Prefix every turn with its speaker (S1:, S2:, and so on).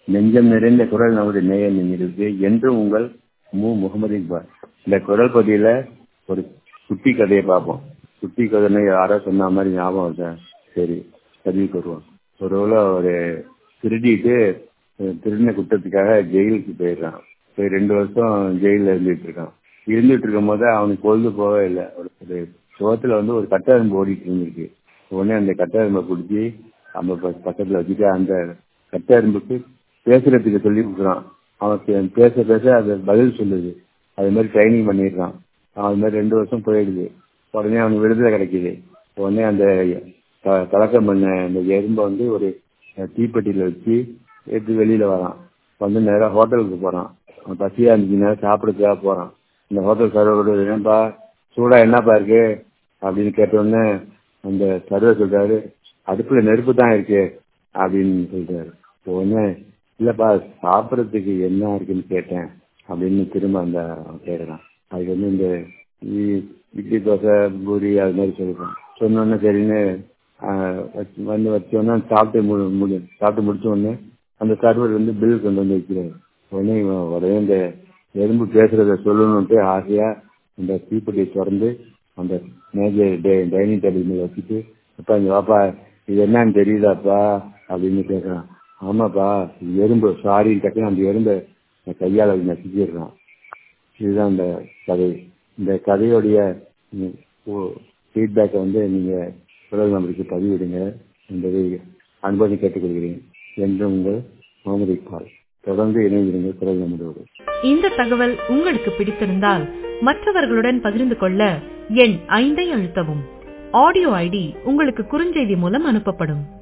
S1: நெஞ்சம் நிறைந்த குரல் நமது நேய நிகழ்ச்சி என்றும் உங்கள் முகமது இக்பால். இந்த குரல் பகுதியில ஒரு குட்டி கதையை பார்ப்போம். குட்டி கதைன்னு யாரோ சொன்ன மாதிரி ஞாபகம் சார். சரி, பதிவுக்கு வருவோம். ஒரு திருடிட்டு திருடின குற்றத்துக்காக ஜெயிலுக்கு போயிடுறான். போய் 2 வருஷம் ஜெயிலில் இருந்துட்டு இருக்கான். இருந்துட்டு இருக்கும் போது அவனுக்கு பொழுது போகவே இல்லை. ஒரு சுகத்துல ஒரு கட்டெரும்பு ஓடிட்டு இருந்துருக்கு. உடனே அந்த கட்டெரும்பை பிடிச்சி நம்ம பக்கத்துல வச்சுட்டு அந்த கட்டெரும்புக்கு பேசுறதுக்கு சொல்லி கொடுக்குறான். அவன் பேச பேச அது பதில் சொல்லுது. அது மாதிரி ட்ரைனிங் பண்ணிடுறான். அது மாதிரி 2 வருஷம் போயிடுது. உடனே அவனுக்கு விடுதலை கிடைக்குது. உடனே அந்த கலக்கம் பண்ண அந்த எறும்பை ஒரு தீப்பெட்டியில வச்சு எடுத்து வெளியில வரான். நேரம் ஹோட்டலுக்கு போறான். அவன் பசியா இருந்துச்சு, நேரம் சாப்பிடுறதுக்காக போறான். இந்த ஹோட்டல் சர்வர் என்னப்பா சூடா என்னப்பா இருக்கு அப்படின்னு கேட்டோடனே அந்த சர்வர் சொல்றாரு, அடுப்புல நெருப்பு தான் இருக்கு அப்படின்னு சொல்றாரு. உடனே இல்லப்பா சாப்பிடறதுக்கு என்ன இருக்குன்னு கேட்டேன் அப்படின்னு திரும்ப அந்த கேட்கறான். அதுக்கு இந்த இட்லி தோசை பூரி அது மாதிரி சொல்லிடுறான். சொன்னோடனே சரின்னு வச்சோன்னா சாப்பிட்டு முடிச்ச உடனே அந்த சர்வர் பில் கொண்டு வந்து வைக்கிறாரு. உடனே இந்த எறும்பு பேசுறத சொல்லணும்ட்டு ஆசையா அந்த தீப்பெட்டியை திறந்து அந்த மேஜர் டைனிங் டேபிள் மேல வச்சுட்டு, அப்பா இங்க வாப்பா இது என்னன்னு தெரியுதாப்பா அப்படின்னு கேட்கறான். ஆமாப்பா இது எறும்பு, சாரி டக்குன்னு அந்த எறும்பை கையால் நசுக்கிடுறான். இதுதான் இந்த கதை. இந்த கதையோடைய ஃபீட்பேக்கை நீங்க குரல் நம்பருக்கு பதிவிடுங்க என்பதை அன்போடு கேட்டுக்கொள்கிறேன். என்று உங்கள் முகமது இக்பால். தொடர்ந்து இணைந்திருங்க குரல் நம்பரோடு.
S2: இந்த தகவல் உங்களுக்கு பிடித்திருந்தால் மற்றவர்களுடன் பகிர்ந்து கொள்ள எண் 5 அழுத்தவும். ஆடியோ ஐடி உங்களுக்கு குறுஞ்செய்தி மூலம் அனுப்பப்படும்.